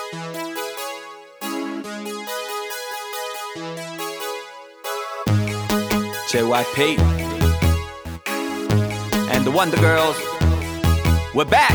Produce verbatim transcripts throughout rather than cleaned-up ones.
J Y P and the Wonder Girls, we're back.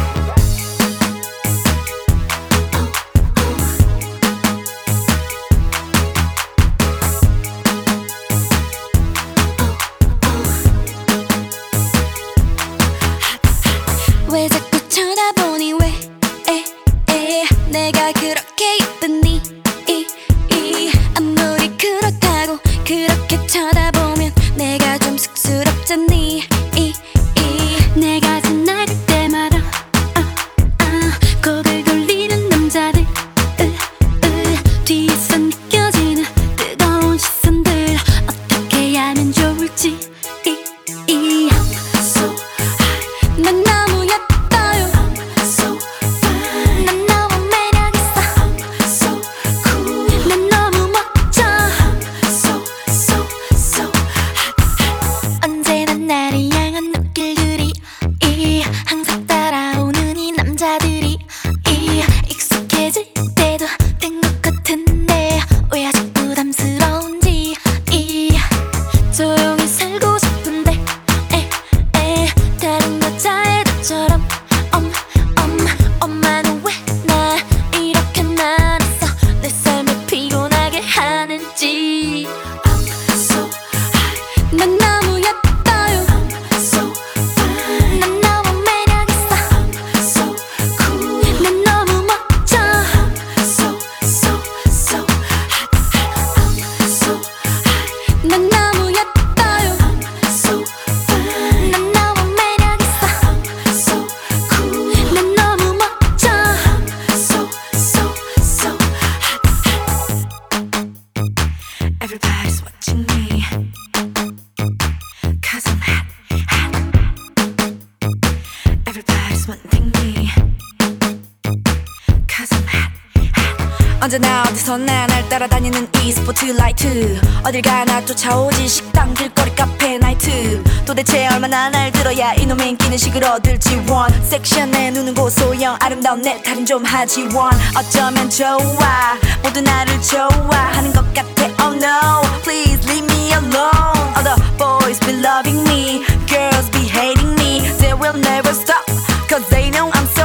왜 자꾸 쳐다보니 왜 에, 에, 내가 그렇게 예쁘니 이, 이, 아무리 그렇다고 그렇게 쳐다보면 내가 좀 쑥스럽잖니 이, 이, 내가 전화할 때마다 아, 아, 고개를 돌리는 남자들 으, 으, 뒤에서 느껴지는 뜨거운 시선들 어떻게 하면 좋을지 이, 이, so 난 너무 예뻐요. I'm so fine. 난 너무 매력있어. I'm so cool. 난 너무 멋져. I'm so so so hot. 언제나 나를 향한 눈길들이 이 항상 따라오는 이 남자들이 이 익숙해질 때도 된 것 같은데 왜 아직 부담스러운지 이 조용히 살고 싶은데 에, 에, 다른 여자애들처럼 엄, 엄, 엄마는 왜 나 이렇게 나랬어 내 삶을 피곤하게 하는지 I'm so high. 난 너무 예뻐요. I'm so fine. 난 너무 매력있어. I'm so cool. 난 너무 멋져. I'm so so so hot. I'm so high. 난 너무 예뻐요. I'm so fine. 난 너무 매력있어. I'm so cool. 난 너무 멋져. I'm so so so hot. Everybody's watching me 'cause I'm hot, hot. Everybody's wanting me 'cause I'm hot, hot. 언제나 어디서나 날 따라다니는 이 스포트라이트 어딜 가나 쫓아오지 식당 길거리 카페 나이트 도대체 얼마나 날 들어야 이놈의 인기는 시그러들지 원 섹션에 누는 고소영 아름다운 내 탈은 좀 하지 원 어쩌면 좋아 모두 나를 좋아하는 것 같아 Oh no please leave me alone All the boys be loving me Girls be hating me They will never stop Cause they know I'm so